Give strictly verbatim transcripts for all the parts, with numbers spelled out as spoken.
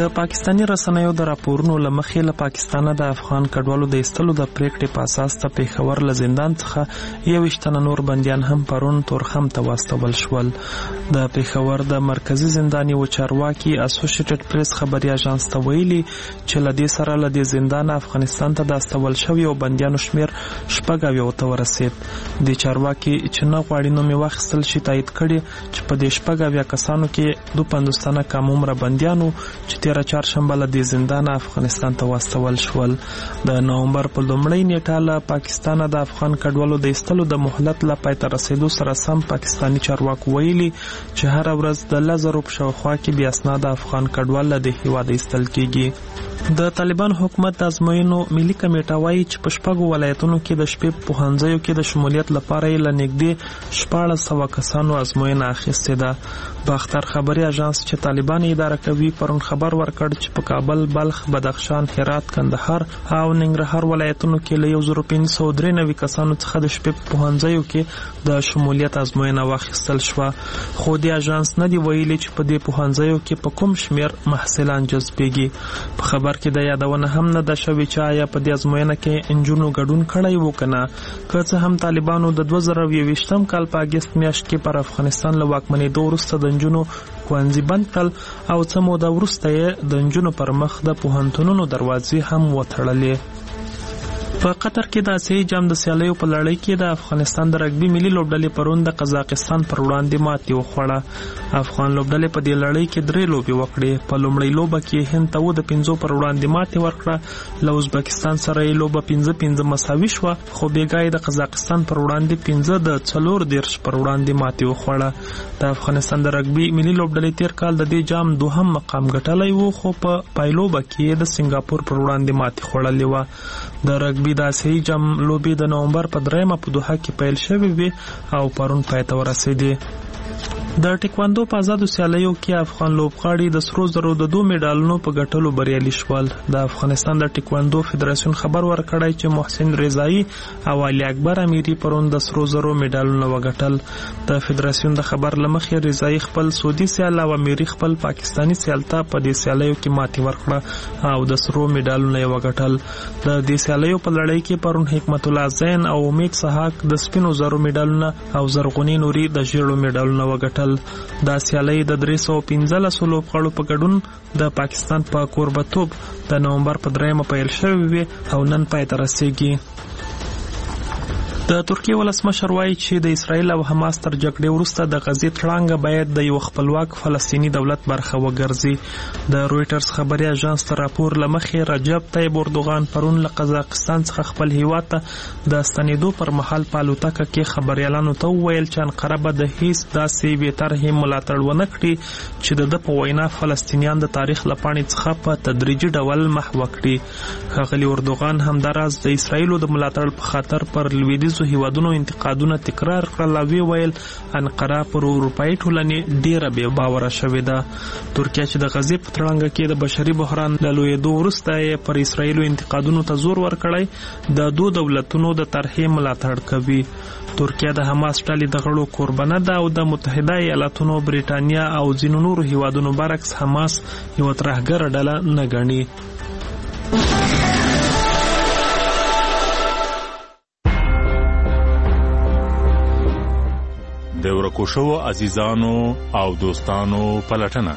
د پاکستاني رسنیو د راپورونو له مخې له پاکستانه د افغان کډوالو د ایستلو د پریکړې په اساس د پېښور له زندان څخه یوویشت تنه نور بندیان هم پرون تورخم ته واستول شول. د پېښور د مرکزي زندان یو چارواکي اسوسییټډ پریس خبري اژانس ته ویلي چې له دې سره له دې زندان افغانستان ته د استول شویو بندیانو شمیر شپږ اویاو ته ورسید. د چارواکي چې نه غواړي نوم یې واخیستل شي تایید کړي چې په دې شپږ اویا کسانو کې دوه پنځوس تنه کم عمره بندیانو چې تیره چهارشنبه له دې زندانه افغانستان ته واستول شول. د نومبر په لومړۍ نیټه له پاکستانه د افغان کډوالو د ایستلو د مهلت له پای ته رسېدو سره سم پاکستاني چارواکو ویلي چې هره ورځ د لس زرو په شاوخوا کې بې اسناده افغان کډوال له دې هېواده ایستل کېږي. د طالبان حکومت د ازموینو ملي کمیټه وایي چې په شپږو ولایتونو کې د شپې په پوهنځیو کې د شمولیت لپاره یې له نږدې شپاړس سوه کسانو ازموینه اخیستې ده. باختر خبري اژانس چې طالبان اداره کوي پرون خبر ورکړ چې په کابل، بلخ، بدخشان، هرات، کندهار او ننګرهار ولایتونو کې له یو زرو پنځه سوه درې نوي کسانو څخه د شپې په پوهنځیو کې د شمولیت ازموینه واخیستل شوه. خو د اژانس نه دی ویلي چې په دې پوهنځیو کې په کوم شمیر محصلان جذبېږي. په خبر کې د یادونه هم نه ده شوې چې آیا په دې ازموینه کې انجونو ګډون کړی و که نه. که څه هم طالبانو د دوه زره یوویشتم کال په اګست میاشت کې پر افغانستان له واکمنېدو وروسته د نجونو ښوونځي بند کړل او څه موده وروسته یې د نجونو پر مخ د پوهنتونونو دروازې هم وتړلې. په قطر کې د اسیایي جام د سیالیو په لړۍ کې د افغانستان د رګبي ملي لوبډلې پرون د قزاقستان پر وړاندې ماتې وخوړه. افغان لوبډلې په دې لړۍ کې درې لوبې وکړې. په لومړۍ لوبه کې هند ته د پنځو پر وړاندې ماتې ورکړه. له ازبکستان سره یې لوبه پنځه پنځه مساوي شوه، خو بېګا یې د قزاقستان پر وړاندې پنځه د څلور دېرش پر وړاندې ماتې وخوړه. د افغانستان د رګبي ملي لوبډلې تېر کال د دې جام دوهم مقام ګټلی و، خو په پایلوبه کې یې د سنګاپور پر وړاندې ماتې خوړلې وه. د رګبي د اسیایي جام لوبې د نومبر په دریمه په دوحه کې پیل شوې وې او پرون پای ته ورسېدې. د ټیکواندو په آزادو سیالیو کې افغان لوبغاړي د سرو زرو د دوه میډالونو په ګټلو بریالي شول. د افغانستان د ټیکواندو فدراسیون خبر ورکړی چې محسن رضایي او علي اکبر امیري پرون د سرو زرو میډالونه وګټل. د فدراسیون د خبر له مخې رضایي خپل سعودي سیال او امیري خپل پاکستاني سیال ته په دې سیالیو کې ماتې ورکړه او د سرو میډالونه یې وګټل. د دې سیالیو په لړۍ کې پرون حکمت الله زین او امید سحاق د سپینو زرو میډالونه او زرغونې نوري د ژیړو میډالونه وګټل. دا سیالۍ د درې سوه پنځلسو لوبغاړو په ګډون د پاکستان په کوربتوب د نومبر په دریمه پیل شوې وې او نن پای ته رسېږي. د ترکیې ولسمشر وایي چې د اسرائیل او حماس تر جګړې وروسته د غزې تړانګه باید د یو خپلواک فلسطیني دولت برخه وګرځي. د رویټرز خبري اژانس ته راپور له مخې رجب طیب اردوغان پرون له قزاقستان څخه خپل هیواد ته د ستنېدو پر مهال په الوتکه کې خبریالانو ته وویل چې انقره به د هیڅ داسې یوې طرحې ملاتړ ونه کړي چې د ده په وینا فلسطینیان د تاریخ له پاڼې څخه په تدریجي ډول محوه کړي. ښاغلي اردوغان همداراز د اسرائیلو د ملاتړ په خاطر پر لویدیځو هیوادونو انتقادونه تکرار کړل او وی ویل انقره پر اروپایي ټولنې ډیره بې باوره شوې ده. ترکیه چې د غزې په تړانګه کې د بشري بحران له لویېدو وروسته یې پر اسرائیلو انتقادونو ته زور ورکړی د دوه دولتونو د طرحې ملاتړ کوي. ترکیه د حماس ډلې د غړو کوربنه ده او د متحده ایالاتونو، بریټانیا او ځینو نورو هیوادونو برعکس حماس یوه ترهګره ډله نه ګڼي. د ورکو شوو عزیزانو او دوستانو پلټنه.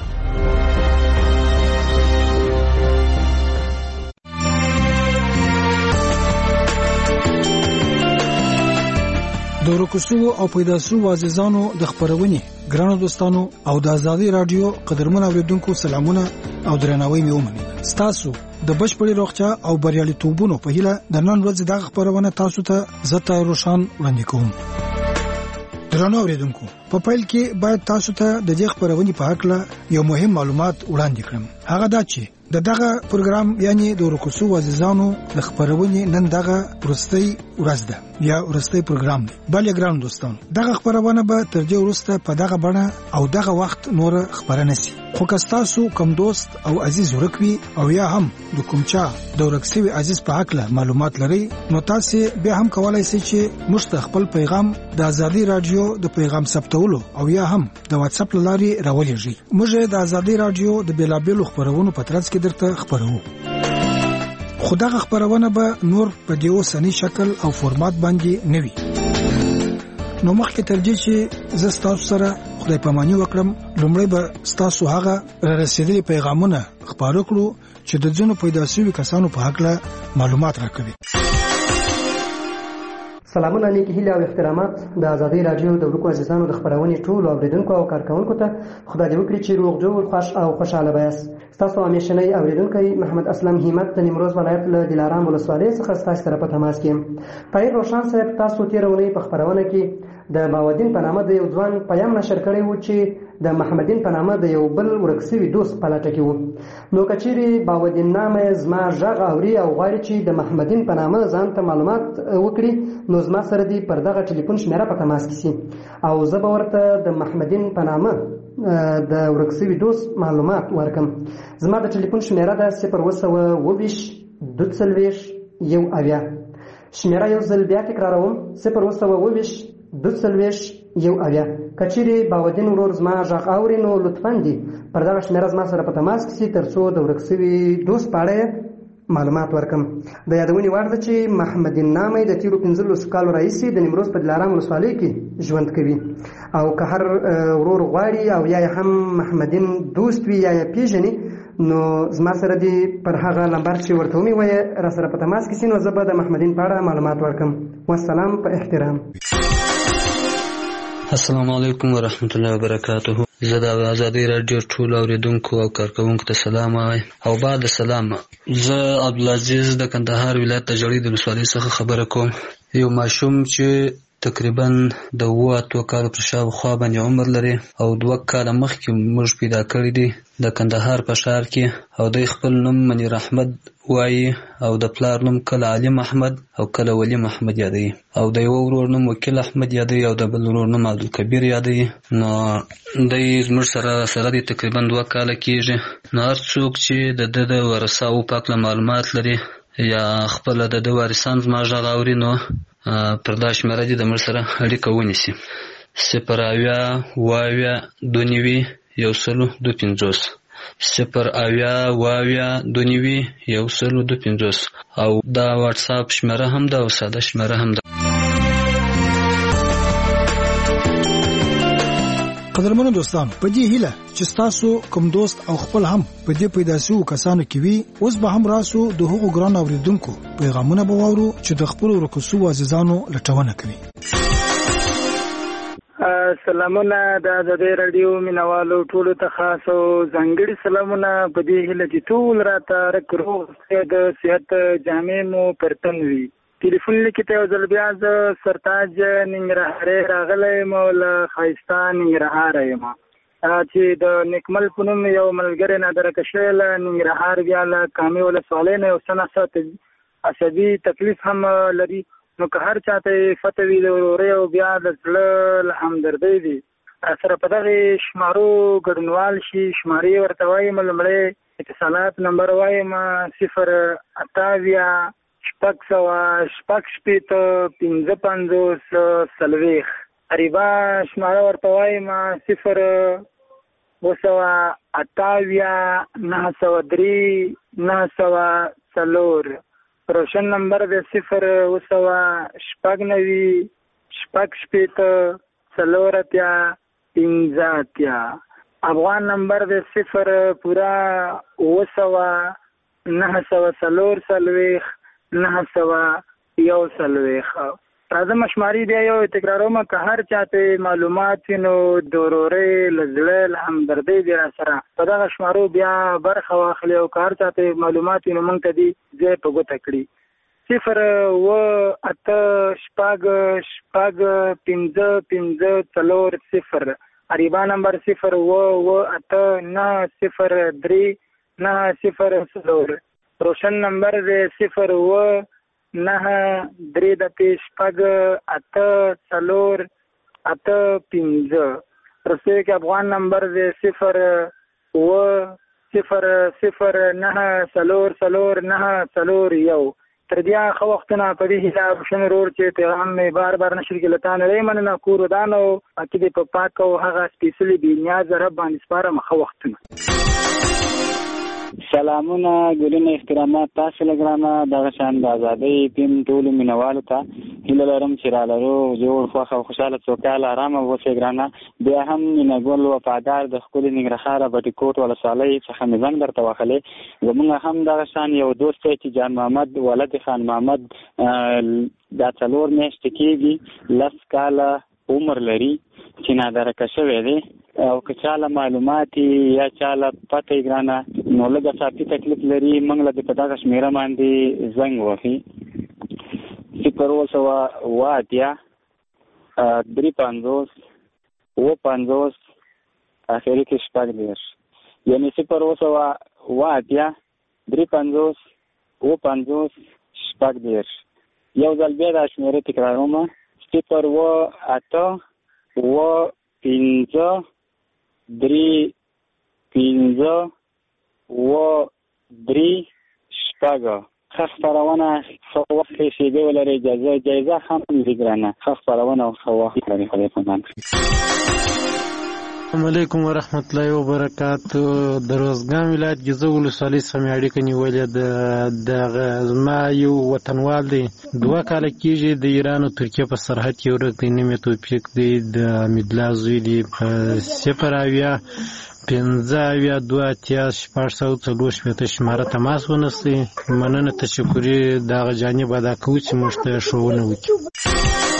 د ورکو شوو او پیدا شوو عزیزانو د خبرونې ګرانو دوستانو او د آزادي رادیو قدرمن اوریدونکو سلامونه او درناوی مې ومنئ. ستاسو د بشپړې روغتیا او بریالیتوبونو په هیله د نن ورځې دغه خبرونه تاسو ته زه روشن وړاندې کوم. درنو اوریدونکو، په پیل کې باید تاسو ته د دې خبرونې په حق له یو مهم معلومات وړاندې کړم. هغه دا چې د دغه پروګرام یعنی د ورکوسو عزیزانو د خبرونې نن دغه ورستۍ ورځ ده یا ورستۍ پروګرام دی. بل ګران دوستان دغه خبرونه به تر دې ورسته په دغه بڼه او دغه وخت نور خبرنه سي. خو کستاسو کوم دوست او عزیز ورکوي او یا هم د کومچا د ورکسوي عزیز په حق له معلومات لري نو تاسو به هم کولای شئ چې مستقبل پیغام د ازادي رادیو د پیغام ثبتولو او یا هم د واتس اپ لاري راولېږي. موږ د ازادي رادیو د بیلابېلو خبرونو په ترڅ کې درته خبرو. خدغه خبرونه به نور په دیو سنی شکل او فورمات باندې نوي. نو مخکې تر دې چې زه تاسو سره خدای پاماني وکړم لومړی به تاسو هغه رسیدلي پیغامونه خبرو کړو چې د ځینو پیدا شوي کسانو په حق له معلومات راکوي. سلامونه نیکی هیله او احترامات د ازادي رادیو د ورکو عزیزانو د خبرونې ټولو اوریدونکو او کارکونکو ته خدای دې وکړي چې روغ جوړ خوش او خوشاله وایاست. تاسو همیشنی اوریدونکي محمد اسلم همت د نیمروز ولایت له دلارام ولسوالۍ څخه تاسو سره په تماس کې یم. طاهر روشن صاحب تاسو تیرونی په خبرونه کې د باودین په نامه د یو ځوان پیام نشر کړی و چې د محمدین په نامه د یو بل ورکسوي دوست په لټه کې و. نو کچېرې باودین نامه زما غږ اوري او غواړي چې د محمدین په نامه ځان ته معلومات وکړي نو زما سره دی پر دغه ټلیفون شمیره په تماس کې سي او زه به ورته د محمدین په نامه د ورکسوي دوست معلومات ورکم. زما د ټلیفون شمیره ده صفر اوه سوه اوه ویشت دوه څلوېښت یو اویا. شمیره یو ځل بیا تکراروم صفر اوه سوه اوه ویشت دوه څلوېښت یو اویا. کچېرې باودین ورور زما غږ اوري نو لطفاً دې پر دغه شمیره زما سره په تماس کې سي تر څو د ورکسوي دوست په اړه معلومات ورکم. د یادونې وړ ده چې محمدین نامه د تیرو پنځلسو کالو راهیسې د نیمروز په دلارام ولسوالۍ کې ژوند کوي او که هر ورور غواړي او یا هم محمدین دوست وي یا یې پیژني نو زما سره دی پر هغه نمبر چې ورته ومې وایي را سره په تماس کې سي نو زه به د محمدین په اړه معلومات ورکم. والسلام په احترام. السلام علیکم ورحمت الله وبرکاته. زه د ازادي رادیو ټول اوریدونکو او کارکونکو ته سلام وایم او بعد سلام. زه عبدالعزیز د کندهار ولایت د جړی د ولسوالۍ څخه خبره کوم. یو ماشوم چې تقریبا د اوه اتو کالو پر شاوخوا باندې عمر لري او دوه کاله مخکې موږ پیدا کړی دی د کندهار په ښار کې او د خپل نوم منیر احمد وایي او د پلار نوم کله علي محمد او کله ولی محمد یادوي او د یو ورور نوم وکیل احمد یادوي او د بل ورور نوم عبدالکبیر یادوي. نو دی زموږ سره سره دی تقریبا دوه کاله کېږي. نو هر څوک چې د ده د ورثاو په هکله معلومات لري یا خپله د ده وارثان زما غږ اوري نو پر دا شمیره دې د موږ سره اړیکه ونیسي. صفر اویا اوه اویا دوه نوي یو سلو دوه پنځوس صفر اویا اوه اویا دوه نوي یو سلو دوه پنځوس او دا واتس اپ شمیره هم ده او ساده شمیره هم ده. قدرمنو دوستان په دې هیله چې تاسو کوم دوست او خپل هم په دې پیدا شو کسانو کې وي اوس به هم راسو د هغو ګران اوریدونکو پیغامونه به واورو چې د خپل ورکوسو عزیزانو لټونه کوي. سلامونه د ازادي رادیو مینوالو ټولو ته خاص او ځانګړي سلامونه په دې هیله چې ټول راته رکروغ د صحت جامع مو پرتن وي. ټلیفون لیکي ته یو ځل بیا زه سرتاج ننګرهارۍ راغلی یم او له ښایسته ننګرهاره یم چې د نیکمل په نوم یو ملګری نادرکه شوی له ننګرهار بیا له کامې ولسوالۍ نه یو څه ناڅه عصبي تکلیف هم لري نو که هر چاته یې فتح وي د ورورۍ او بیا د زړه له همدردۍ دي سره په دغې شمارو ګډونوال شي. شمارې ورته وایم لومړی اتصالات نمبر وایم صفر اته اویا شپږ سوه شپږ شپېته پنځه پنځوس څلوېښت. عریبه شماره ورته وایم صفر اوه سوه اته اویا نهه سوه درې نهه سوه څلور. روشن نمبر دی صفر اوه سوه شپږ نوي شپږ شپېته څلور اتیا پنځه اتیا. افغان نمبر دی صفر پوره اوه سوه نهه سوه څلور څلوېښت نهه سوه یو څلوېښت. راځه مشماري بیا یو تکرارومه که هر چاته معلومات وي نو د ورورۍ له زړه له همدردۍ دې را سره په دغه شمارو بیا برخه واخلي او که هر چاته معلومات وي نو موږ ته دې ځای په ګوته کړي. صفر اوه اته شپږ شپږ پنځه پنځه څلور صفر. عریبا نمبر صفر اوه اوه اته نهه صفر درې نهه صفر څلور. روشن نمبر دی صفر اوه نهه درې دپې شپږ اته څلور اته پنځه. رسوي کې افغان نمبر دی صفر اوه صفر صفر نهه څلور څلور نهه څلور یو. تر دې ښه وختونه په دې هیله روشن ورور چې پیغام مې بار بار نشر کې له تا نه دی مننه کور ودان او عقیدې په پاک او هغه سپېڅلي بېنیازه رب باندې سپارم ښه وختونه. سلامونه ګلونه احترامات تاسو لګرانه دغه شان د ازادۍ پیم ټولو مینوالو ته هیله لرم چې را لرو جوړ خوښ او خوشحاله سوکاله ارامه اوسئ ګرانه. بیا هم مینهګل وفادار د ښکلي ننګرهار بټي کوټ ولسوالۍ څخه مې زنګ درته وهلی. زمونږ هم دغه شان یو دوست دی چې جان محمد ولد خان محمد دا څلور میاشتې کېږي لس کاله عمر لري چې نادرکه شوی دی او که چاله معلومات یا چاله پته یې ګرانه نو لږه ساعتي تکلیف لري موږ له دې په دغه شمېره باندې زنګ وهي صفر اوه سوه اوه اتیا درې پنځوس اوه پنځوس اخري کې شپږ دېرش یعنې صفر اوه سوه اوه اتیا درې پنځوس اوه پنځوس شپږ دېرش. یو ځل بیا دا شمېره تکراروم صفر اوه اته اوه پنځه درې پنځه اوه درې شپږ. ښه خپرونه ښه وخت کې شیبې ولرئ اجازه جایزه هم دي ګرانه. ښه خپرونه او ښه وخت لري. خدای پامان. السلام علیکم ورحمت الله وبرکاتو. د روزګان ولایت ګیزه ولسوالۍ څخه مې اړیکه نیولې ده. دغه زما یو وطنوال دی دوه کاله کېږي د ایران او ترکیې په سرحد کې ورک دی. نوم یې توفیق دی د حمیدالله زوی دی. صفر اویا پنځه اویا دوه اتیا شپږ سوه څلور شپېته شماره تماس ونیسئ. مننه تشکري دغه جانب ادا کوو چې موږ ته ښوونه وکړي.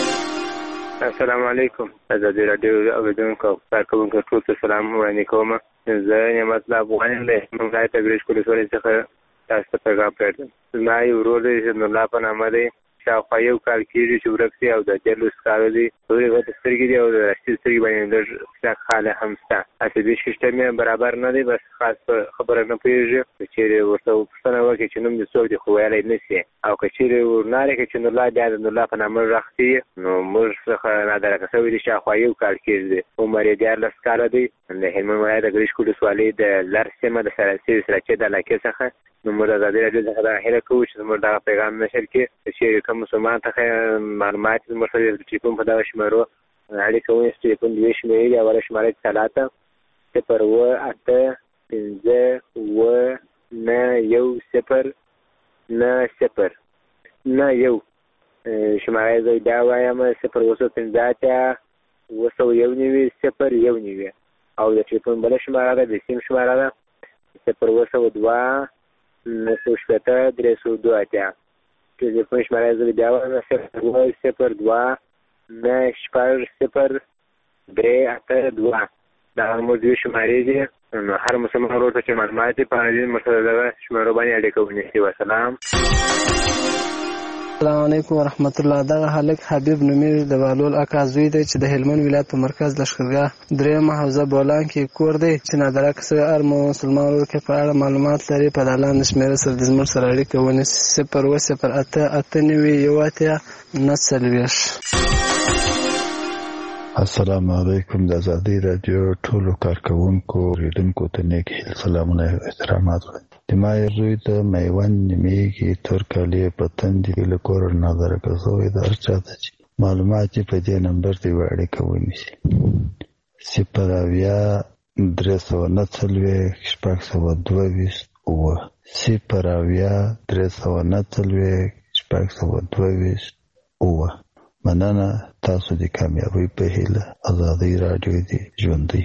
السلام علیکم. ازادي راډیو اوریدونکو او کارکوونکو ټول ته سلام وړاندې کوم. زه نعمت الله افغان یم د منګای تبریز ولسوالۍ څخه تاسو ته پیغام پرېږدم. زما یو ورور دی چې نورالله په نامه دی. شاوخوا یو کال کېږي چې ورک دی او د دیارلس کاله دی. تورې غټې سترګې دي او د راستي سترګې باندې لږ کلک خاله هم شته. عصبي سیسټم یې برابر نه دی. بس خاص په خبره نه پوهېږي. که چېرې ورته پوښتنه وکړي چې نوم دې څوک دی خو ویلی نه شي او که چېرې ورنارې کړي چې نورالله بیا د نورالله په نامه غږ کېږي نو موږ څخه نادرکه شوی دی. شاوخوا یو کال کېږي دی. عمر یې دیارلس کاله دی. د هلمند ولایت د ګرشک ولسوالۍ د لر سیمه د سراسي سراچې د علاقې څخه نو موږ د ازادي راډیو څخه دا هیله کوو چې زموږ دغه پیغام نشر کړي. چې کوم مسلمان ته معلومات زموږ سره د ټلیفون په دغه شمېرو اړیکه ونیسي. ټلیفون دوې شمېرې دي. اوله شماره ثلاثه صفر اوه اته پنځه اوه نه یو صفر نه صفر نه یو. شماره زه بیا وایم صفر اوه سوه پنځه اتیا اوه سوه یو نوي صفر یو نوي او د ټلیفون بله شماره ده د سیم شماره ده صفر اوه سوه دوه نهه سوه شپېته درې سوه دوه اتیا. ټلیفون شماره زه بیا وایم صفر اوه صفر دوه نهه شپږ صفر درې اته دوه. دا زموږ دوې شمارې دي. نو هر مسلمان ورور ته چې معلومات یې په دې موږ سره دغه شمارو باندې اړیکه ونیسي. وسلام. السلام علیکم ورحمت الله. دغه هلک حبیب نومیر د بهلول اکا زوی دی چې د هلمند ولایت په مرکز لښکرګاه درېیمه حوزه بولان کې کور دی چې نادرکه شوی هر مسلمان ورور کې په اړه معلومات لري په د لاندې شمېره سره د زموږ سره اړیکه ونیسي. صفر اوه صفر اته اته نوي یو اتیا نهه څلوېښت. السلام علیکم. د ازادي راډیو ټولو کارکوونکو اوریدونکو ته نیک هیل سلامونه او احترامات وړاندې. د ما یو زوی د میوند نیمېږي تور کالي په تندې له کوره نادرکه شوی د هر چا ته چې معلومات یې په دې نمبر ته یوه اړیکه ونیسي. صفر اویا درې سوه نهه څلوېښت شپږ سوه دوه ویشت اووه. صفر اویا درې سوه نهه څلوېښت شپږ سوه دوه ویشت اووه. مننه. تاسو د کامیابۍ په هیله. ازادي راډیو دی ژوندۍ.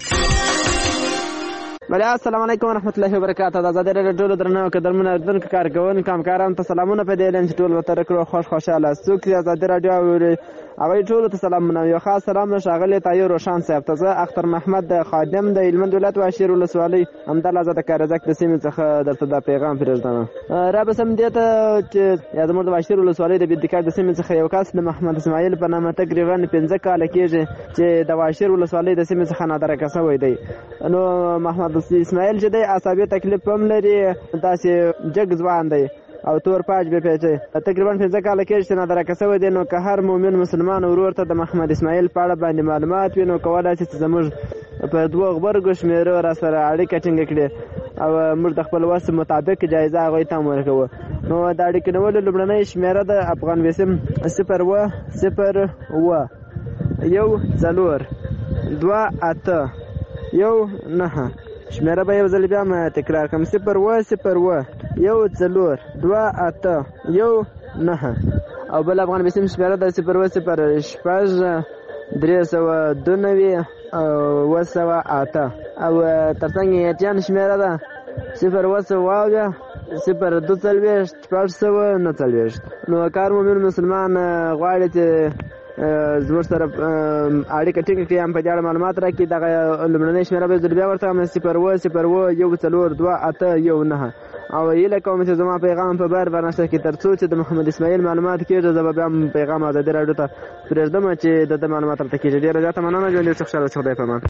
بله السلام علیکم ورحمت الله وبرکاته. د ازادي راډیو ټولو درنو قدرمنو اورېدونکو کارکوونکو همکارانو ته سلامونه په دې لین چې ټول ورته کړو خوش خوشحاله څوک چې ازادي راډیو اوري هغوی ټولو ته سلامونه. یو خاص سلام له ښاغلي طاهر روشان صاحب ته. زه اختر محمد د خادم د هلمند ولایت واشیر ولسوالۍ همدلته زه د کارزک د سیمې څخه درته دا پیغام پرېږدم. را به سم دې ته چې یا زموږ د واشیر ولسوالۍ د بېدکار د سیمې څخه یو کس د محمد اسماعیل په نامه تقریبا پنځه کاله کېږي چې د واشیر ولسوالۍ د سیمې څخه نادرکه شوی دی. نو محمد اسماعیل چې دی عصبي تکلیف هم لري، داسې جګ ځوان دی او تور پاج به پیچي. تقریبا پنځه کاله کېږي چې نادرکه شوی دی. نو که هر مؤمن مسلمان ورور ته د محمد اسماعیل په اړه باندې معلومات وي، نو کولی شي چې زموږ په دوه غبرګو شمېرو را سره اړیکه ټینګه کړي او موږ د خپل وس مطابق جایزه هغوی ته هم ورکوو. نو د اړیکې نیولو لومړنۍ شمېره د افغان ویسم صفر اوه صفر اوه یو څلور دوه اته یو نهه. شمېره به یو ځل بیا هم تکرار کړم: صفر اوه صفر اوه یو څلور دوه اته یو نهه. او بل افغان ویسم شمېره د صفر اوه صفر شپږ درې سوه دوه نوي اوه سوه اته. او تر څنګ یې ایټیان شمېره ده صفر اوه سوه اویا صفر دوه څلوېښت شپږ سوه نه څلوېښت. نو کار مومن مسلمان غواړي چې زموږ سره اړیکه ټینګه کړي، هم په دې اړه معلومات راکړي. دغه لومړنۍ شمېره به زه بیا ورته وایم: صفر اوه صفر اوه یو څلور دوه اته یو نهه. او هیله کوم چې زما پیغام په بار برنامه کې تر څو چې د محمد اسماعیل معلومات کېږي، زه به بیا هم پیغام ازادي راډیو ته پرېږدم چې د ده معلومات ورته کېږي. ډېره زیاته مننه. ژوند یو څه خوشحاله اوسه. خدای پامان.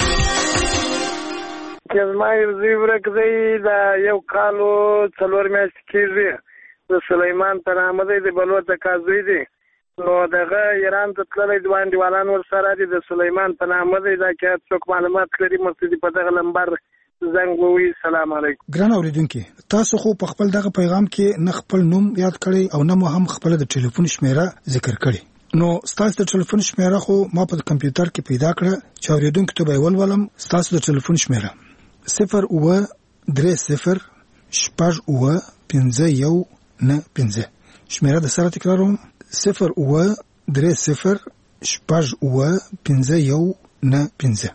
چې زما یو زوی ورک دی، دا یو کال و څلور میاشتې کېږي. د سلیمان په نامه دی، د بلوڅ اکا زوی دی. نو دغه ایران ته تللی، دوه انډیوالان ورسره دي. د سلیمان په نامه دی. دا که څوک معلومات لري مرسي په دغه نمبر زنګ ووهي. سلام علیکم. ګران اورېدونکي، تاسو خو په خپل دغه پیغام کې نه خپل نوم یاد کړی او نه مو هم خپل د ټلیفون شمېره ذکر کړی. نو ستاسو د ټلیفون شمېره خو ما په کمپیوټر کې پیدا کړه چې اورېدونکو ته به یې ولولم. ستاسو د ټلیفون شمېره صفر اوه درې صفر شپږ اوه پنځه یو نه پنځه. شمېره د سره تکراروم: صفر اوه درې صفر شپږ اوه پنځه یو نه پنځه.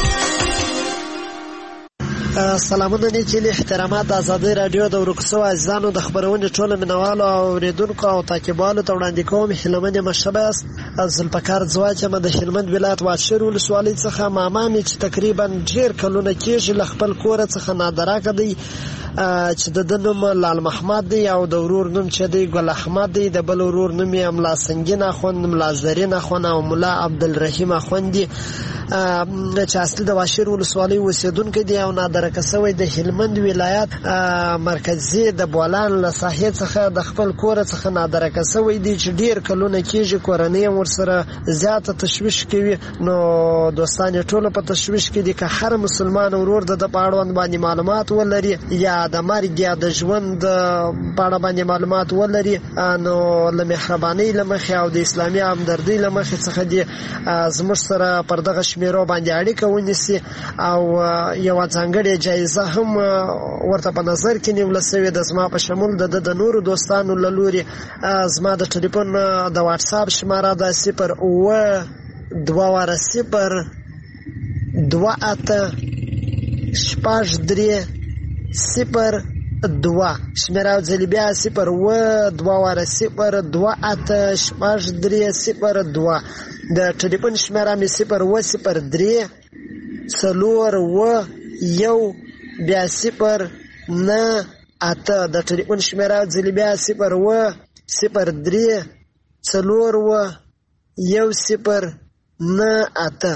سلامونه نیکیلي، احترامات د ازادۍ راډیو د ورکو سوو عزیزانو د خپرونې ټولو مینوالو او اورېدونکو او تعقیبوالو ته وړاندې کوم. هیلمن یم ښه به یاست. ذوالفقار ځواک یم د هلمند ولایت واشر ولسوالۍ څخه. ماما مې چې تقریبا ډېر کلونه کېږي له خپل کوره څخه نادراکه دی، چې د ده نوم لال محمد دی او د ورور نوم چې دی ګل احمد دی. د بل ورور نوم یې ملا سنگین اخوند، ملا زرین اخوند او ملا عبدالرحیم اخوند دی، چې اصلي د واشر ولسوالۍ اوسېدونکی دی او نادرکه شوی د هلمند ولایت مرکزي د بولان له ساحې څخه د خپل کوره څخه نادرکه شوی دی، چې ډېر کلونه کېږي. کورنۍ هم ورسره زیاته تشویش کوي. نو دوستان یې ټوله په تشویش کې دي. که هر مسلمان ورور د ده په اړوند باندې معلومات ولري یا د مرګ یا د ژوند په اړه باندې معلومات ولري، نو له مهربانۍ له مخې او د اسلامي همدردۍ له مخې څخه دي زموږ سره پر دغه شمېرو باندې اړیکه ونیسي او یوه ځانګړې جایزه هم ورته په نظر کې نیول شوې ده، زما په شمول د ده د نورو دوستانو له لوري. زما د ټلیفون د واټساپ شماره ده صفر اوه دوه واره صفر دوه اته شپږ درې صفر دوه. شمېره ځلې بیا صفر اوه دوه واره صفر دوه اته شپږ درې صفر دوه. د ټلیفون شمېره مې صفر اوه صفر درې څلور اوه یو بیا صفر نه اته. د ټلیفون شمېره ځلې بیا صفر اوه صفر درې څلور اوه یو صفر نه اته.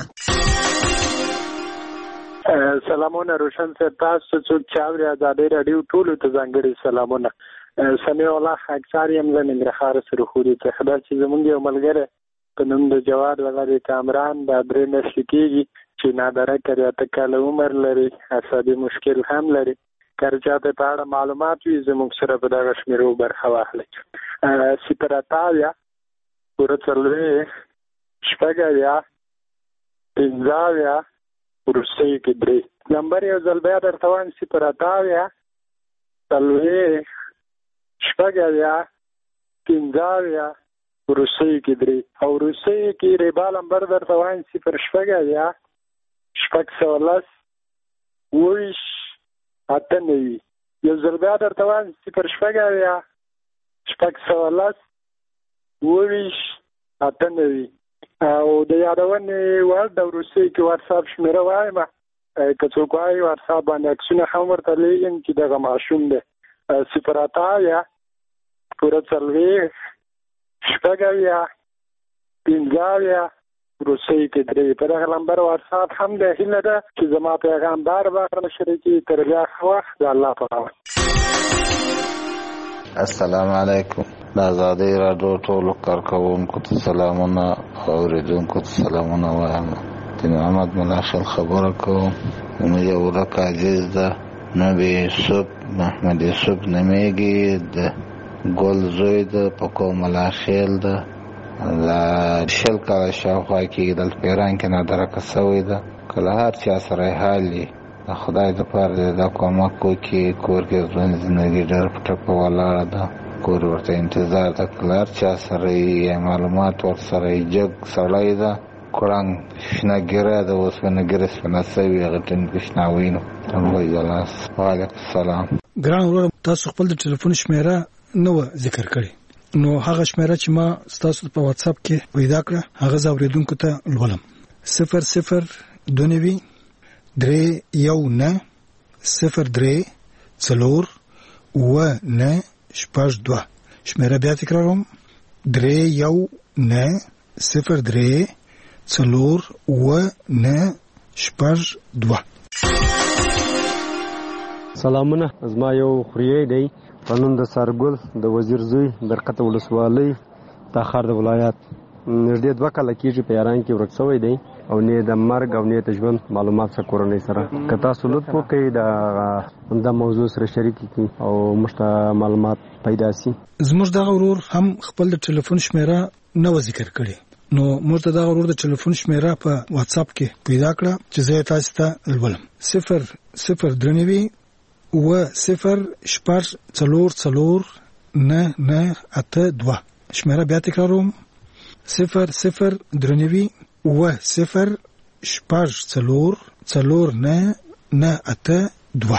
سلامونه روشن صاحب، تاسو څوک چې اوري ازادۍ راډیو ټولو ته ځانګړي سلامونه. سمیع الله خاکسار یم له ننګرهار سرخوري څخه. دا چې زمونږ یو ملګری په نوم د جواد هغه د کامران دا درې میاشتې کېږي چې نادرکه دی، اته کاله عمر لري، عصبي مشکل هم لري. که چاته په اړه معلومات وي زموږ سره په دغه شمېرو برخه واخلئ: صفر اته اویا پوره څلوېښت شپږ اویا پنځه اویا وروستۍ کې درې. نمبر یو ځل بیا درته وایم: صفر اته اویا څلوېښت شپږ اویا پنځه اویا وروستۍ کې درې. او وروستۍ کې ریبا نمبر درته وایم: صفر شپږ اویا شپږ سوه لس اووه ویشت اته نوي. یو ځل بیا درته وایم: صفر شپږ اویا شپږ سوه لس اووه ویشت اته نوي. او د یادونې وړ د وروستۍ کې واتساپ شمېره وایم، که څوک وایي واتساپ باندې عکسونه هم ورته لیږم چې دغه ماشوم دی. صفر اته اویا پوره څلوېښت شپږ اویا پنځه اویا روسي کې درې په دغه نمبر واتساپ هم د هیله ده چې زما پیغام بار بار شریکي تر بیا وخت د الله په امان. السلام علیکم. د آزادۍ راډیو ټولو کارکوونکو ته سلامونه او اوریدونکو ته سلامونه وایم. د محمد ملاشل خبره کوم. نو یو ورک عزیز ده نبی یوسف محمد یوسف نمیږي د ګل زوی ده په کوم ملاشل ده دا شل کاله شاوخوا کې دلته په ایران کې نادرکه سوې ده. که له هر چا سره یې حال وي د خدای دپاره دا کومک وکړي. کور کې ژوند زندګي ډېر په ټپه ولاړه ده. کور ورته انتظار ده. که له هر چا سره یې معلومات ورسره یې جګ سړی ده کړنګ شنه ګیره ده اوسپنه ګیره سپنه سوي هغه ټیم کې شنه وینو. الله جلاس. وعلیکم السلام. ګران ورور تاسو خپل د ټلیفون شمیره نه و ذکر کړی نو هغه شمیره چې ما تاسو په واتس اپ کې پیدا کړه هغه زاوریدونکو ته لولم. صفر صفر دوه نوي درې یو نه صفر درې څلور اووه نه شپږ دوه. شمیره بیا تکراروم درې یو نه صفر درې څلور اووه نه شپږ دوه. سلامونه. زما یو خوریی دی په نوم د سارګل د وزیر زوی برکت ولسوالۍ تاخار د ولایت. نږدې دوه کاله کېږي په ایران کې ورک شوی دی او نه د مرګ او نه د ژوند معلومات څخه کورنۍ سره که تاسو لطف وکړئ د موضوع سره شریک کړئ او موږ ته معلومات پیدا شي. زموږ دغه ورور هم خپل د ټلیفون شمیره نه و ذکر کړي نو موږ ته دغه ورور د ټلیفون شمیره په واتس اپ کې پیدا کړه چې زه تاسو ته لولم. صفر صفر درې نوي اووه صفر شپږ څلور څلور نه نه اته دوه. شمیره بیا تکراروم صفر صفر درې نوي اووه صفر شپږ څلور څلور نه نه اته دوه.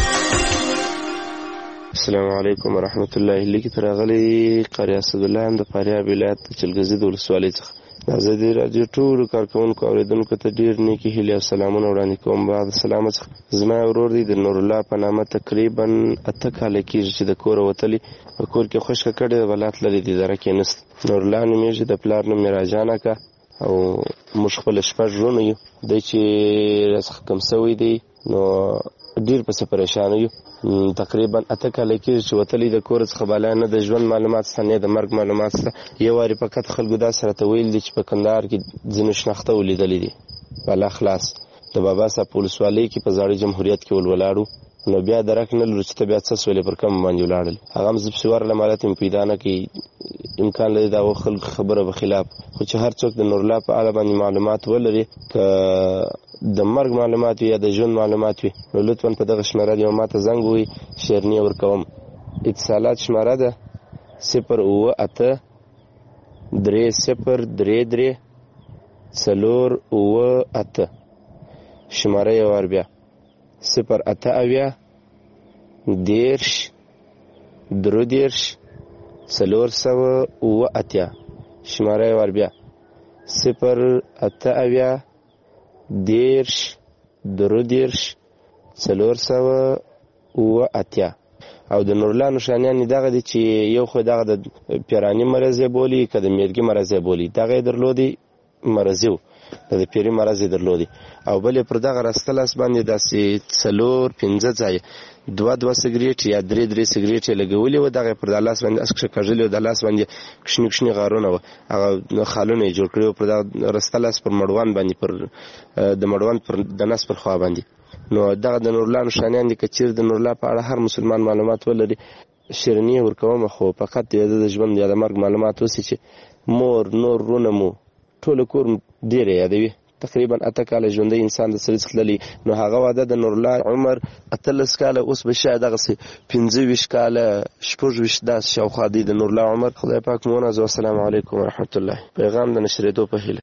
السلام علیکم ورحمت الله. لیکي ترغلي قاری اسدالله هم د فاریاب ولایت چلګزي د ولسوالۍ څخه د آزادۍ راډیو ټولو کارکوونکو اوریدونکو ته ډېر نیکې هیلې او سلامونه وړاندې کوم. بعد سلام څخه زما ورور دی د نور الله په نامه تقریبا اته کاله کېږي چې د کوره وتلی په کور کې خوشکه کړې ولات لري د اداره کې نست. نور الله نومېږي د پلار نوم میراجانه کا او موږ خپل شپږ ورونه یو دی چې راڅخه کم سوی دی نو ډیر پسې پریشان یو. تقریبا اته کاله کېږي چې وتلی د کور څخه بالا نه د ژوند معلومات شته نه د مرګ معلومات شته. یو وارې فقط خلکو دا سره ته ویل دي چې په کندهار کې ځینو شناخته ولیدلې دي بالا خلاص د بابا صاحب په ولسوالۍ کې په زاړه جمهوریت کې ولولاړو نو بیا درک نه لرو چې ته بیا څه سولې پر کم باندې ولاړل. هغه هم زه پسې ورله مالت مې پیدا نه کوي امکان لري دا خلکو خبره به خلاف خو چې هر څوک د نورالله په اړه باندې معلومات ولري که د مرګ معلومات وي یا د ژوند معلومات وي نو لطفا په دغه شمېره یو ماته زنګ ووهئ شیرنیه ورکوم. اتصالات شمېره ده صفر اووه اته درې صفر درې درې څلور اووه اته. شمېره یې وار بیا صفر اته اویا دېرش درې دېرش څلور سوه اووه اتیا. شمېره یې وار بیا صفر اته اویا دېرش درې دېرش څلور سوه اووه اتیا. او د نورالله نښانیان یې دغه دي چې یو خو دغه د پیراني مرض یې بولي که د میرګي مرض یې بولي دغه یې درلودي مرضي و د پیري مرض یې درلودي او بل یې پر دغه راسته لاس باندې داسې څلور پنځه ځایه دوه دوه سګرېټ یا درې درې سګرېټ یې لګولي وو دغه یې پر دا لاس باندې اس کښه کږلي وو د لاس باندې کښني کښني غارونه وه هغه خالونه یې جوړ کړي وو پر دغه راسته لاس پر مړوان باندې پر د مړوان پر د نس پر خوا باندې. نو دغه د نورالله نښانیان دي که چېرې د نورالله په اړه هر مسلمان معلومات ولري شیرني ورکوم خو فقط د د ژوند یا د مرګ معلومات اوسي چې مور نور رونه مو ټول کور ډېر یادوي. تقریبا اته کاله ژوندی انسان د سړي څخه تللی نو هغه واده د نورالله عمر اتلس کاله اوس به شاید دغسې پنځه ویشت کاله شپږ ویشت داسې شاوخوا دی د نورالله عمر. خدای پاک مو ونازو. السلام علیکم ورحمت الله. پیغام د نشرېدو په هیله.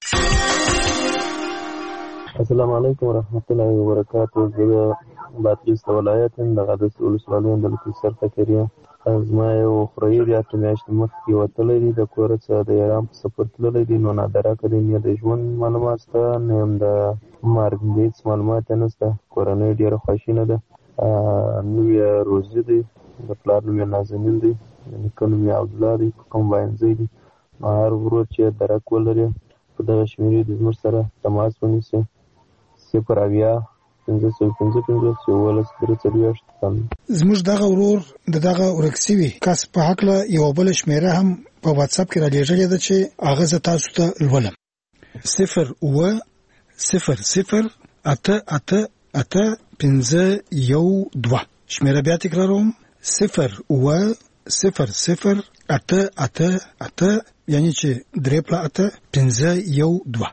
السلام علیکم ورحمت الله وبرکاتو. زه د بادغیس ولایت یم د غادس ولسوالۍ یم د لکیسر فقیر یم. زما یو خوریی دی اته میاشتې مخکې وتلی دی د کوره څخه د ایران په سفر تللی دی نو نادرکه دی نه د ژوند معلومات شته نه هم د مرګ هېڅ معلومات یې نشته. کورنۍ ډېره خواشینه ده. نوم یې روزي دی د پلار نوم یې نازنین دی د نیکه نوم یې عبدالله دی په کوم واینځی دی. هر ورور چې درک ولري په په دغه شمېرې د زموږ سره تماس ونیسي. صفر اویا پنځه سوه پنځه پنځوس یولس درې څلوېښت پنځه. زموږ دغه ورور د دغه ورک سوي کس په هکله یوه بله شمېره هم په واتساپ کې رالیږلې ده چې هغه زه تاسو ته لولم. صفر اوه صفر صفر اته اته اته پنځه یو دوه. شمېره بیا تکراروم. صفر اوه صفر صفر اته اته اته یعنی چې درې پله اته پنځه یو دوه.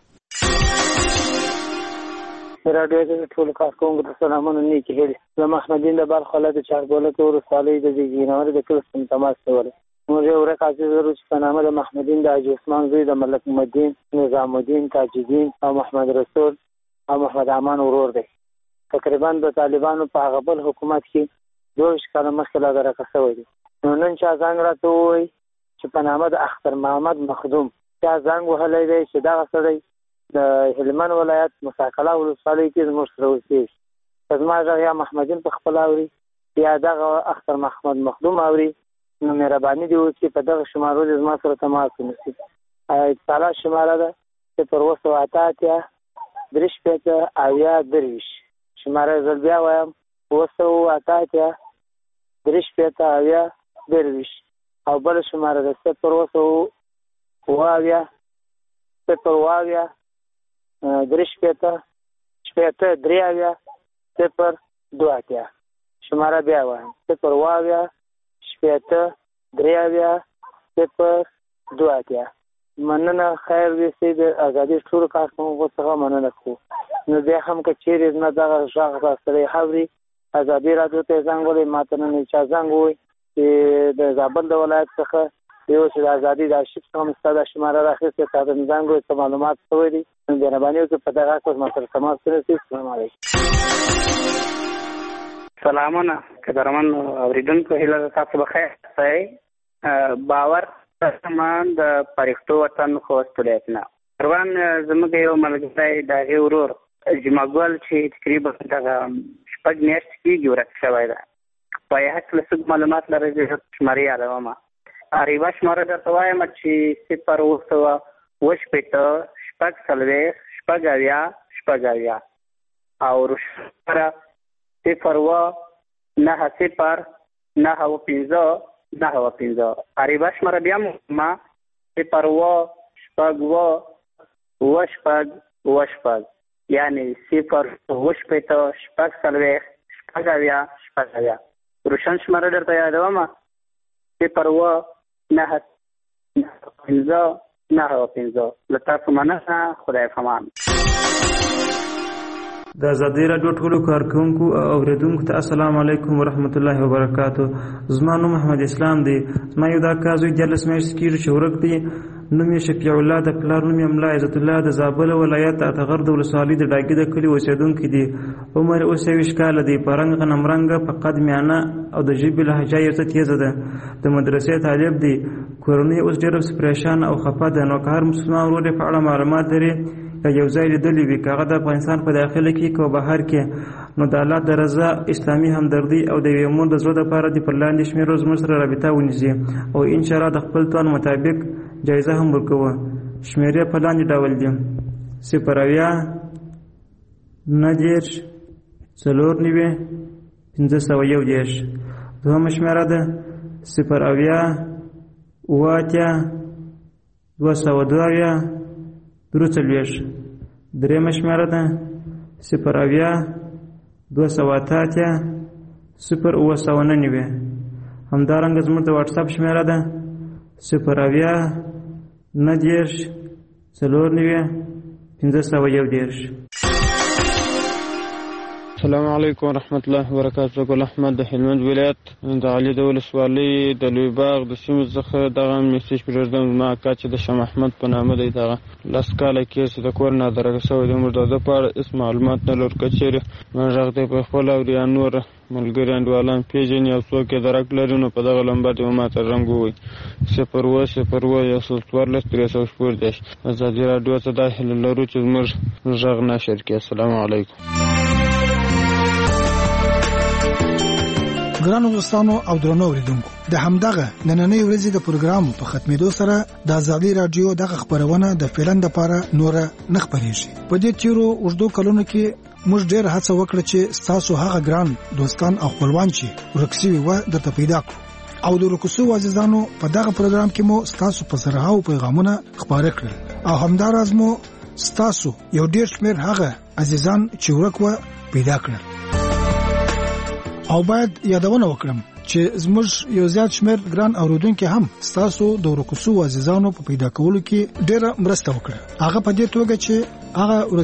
راډیو د ټولو کارکوونکو ته سلامونه نیکې هیلې. زه محمدین د بلخ ولایت د چارګولکې ولسوالۍ د زیږېنورې د کلي څخه تماس کولی. موږ یو ورک عزیز لرو چې په نامه د محمدین د حاجي عثمان زوی د ملک محمدین، نظام الدین، تاج الدین او محمد رسول او محمد امان ورور دی. تقریبا د طالبانو په هغه بل حکومت کې دوه ویشت کاله مخکې لا درکه شوی دی. نو نن چا زنګ راته ووایي چې په نامه د اختر محمد مخدوم چا زنګ وهلی دی چې دغه سړی د هلمند ولایت مساکله ولسوالۍ کې زموږ سره اوسېږي. که زما غږ یا محمدین په خپله اوري یا دغه اختر محمد مخدوم اوري نو مهرباني دې وکړي په دغه شمارو دې زما سره تماس ونیسي. اتصالات شماره ده صفر اوه سوه اته اتیا درې شپېته اویا درویشت. شماره یې زه بیا وایم اوه سوه اته اتیا درې شپېته اویا درویشت. او بله شماره ده صفر اوه سوه اوه اویا صفر اوه اویا درې شپېته شپېته درې اویا صفر دوه اتیا. شماره بیا وایم صفر اوه اویا شپېته درې اویا صفر دوه اتیا. مننه. خیر دې سي د ازادي ټولو کارکوونکو څخه مننه کوو. نو بیا هم که چیرې نه دغه غږ سره اوري ازادي راډیو ته زنګ ووهئ. ما ته نن چا زنګ ووایي چې د زابل د ولایت څخه یو چې د ازادي د آرشیف څخه مې ستا دا شماره راخیستې تا ته مې زنګ ووایي څه معلومات شوی دي. نو مهرباني وکړئ په دغه حق ما سره تماس ونیسئ. السلام علیکم. سلامونه قدرمن اورېدونکو، هیله ده تاسو بخیر اوسئ. باور سامان د پرښتو وطن خوست ولایت نه روان زموږ یو ملګری د هغې ورور جمعګل چې تقریبا دغه شپږ میاشتې کېږي ورک شوی ده. په یې هکله څه معلومات لرئ؟ زه شمارې یادومه. یوه شماره درته وایم چې صفر اوه سوه اوه شپېته شپږ څلوېښت شپږ اویا شپږ اویا او روشماره صفر اوه نهه صفر نهه اوه پنځه نهه اوه پنځه. یوه شماره بیا ما صفر اوه شپږ اوه اوه شپږ اوه شپږ یعنې صفر اوه شپېته شپږ څلوېښت شپږ اویا شپږ اویا. روشن شماره درته یادومه صفر اوه نهه پنځه نهه اوه پنځه. له تاسو مننه. خدای پامان. د ازادي راډیو ټولو کارکوونکو او اورېدونکو ته السلام علیکم ورحمت الله وبرکاتو. زما نوم محمد اسلام دی. زما یو دا کار زوی دیارلس میاشتې کېږي چې ورک دی. نوم یې شفیع الله د پلار نوم یې ملا عزت الله د زابل ولایت د اتغر د ولسوالۍ د ډاګي د کلي اوسېدونکی دی. عمر اوس یویشت کاله دی. په رنګ غنمرنګه په قد میانه او د ژبې لهجه یې څه تیزه ده. د مدرسې طالب دی. کورنۍ اوس ډېره پریشان او خفه ده. نو که هر مسلمان ورور یې په اړه معلومات لري یا یو ځای لیدلی وي که هغه د افغانستان په داخله کې که بهر کې نو د الله د رضا اسلامي همدردي او د یوې مور د زړه دپاره دې پر لاندې شمېرو زموږ سره رابطه ونیسي او انشاءالله د خپل توان مطابق جایزه هم ورکوه. شمېرې په لاندې ډول دي: صفر اویا نهه دېرش څلور نوي پنځه سوه یو دېرش. دوهمه شمېره ده صفر اویا اوه اتیا دوه سوه دوه اویا درې څلوېښت. درېیمه شمېره ده صفر اویا دوه سوه اته اتیا صفر اوه سوه نهه نوي. همدارنګه زموږ د واټساپ شمېره ده صفر اویا نهه دېرش څلور نوي پنځه سوه یو دېرش. السلام علیکم ورحمت الله وبرکاتو. ګل احمد د هلمند ولایت د علي د ولسوالۍ د لوی باغ د سیمې څخه دغه میسج پرېږدم. زما اکا چې د شاه محمد په نامه دی دغه لس کاله کې چې د کور نه درکه شوی دی. موږ د ده په اړه هېڅ معلومات نه لرو. که چېرې غږ دی په خپله اوري یا نور ملګري انډیوالان پېژني او څوک یې درک لري نو په دغه لمبر دې ما ته رنګ ووایي صفر اوه صفر اوه یو سل څوارلس درې سوه شپږ دېرش. ازادي راډیو ته دا هیله لرو چې زموږ غږ نشر کړي. السلام علیکم. ګرانو دوستانو او درنو اوریدونکو، د همدغه نننۍ ورځې د پروګرام په ختمېدو سره د ازادي رادیو دغه خبرونه د فعلن لپاره نور نه خبرېږي. په دې تیرو اوږدو کلونو کې موږ ډېر هڅه وکړه چې ستاسو هغه ګران دوستان او خپلوان چې ورک شوي وه درته پیدا کړو او د ورکو شوو عزیزانو په دغه پروګرام کې مو ستاسو په زرهاو پیغامونه خپاره کړل او همداراز مو ستاسو یو ډېر شمېر هغه عزیزان چې ورک وه پیدا کړل. او باید یادونه وکړم چې زموږ یو زیات شمېر ګران اورېدونکي هم ستاسو د ورکو شوو عزیزانو په پیدا کولو کې ډېره مرسته وکړه. هغه په دې توګه چې هغه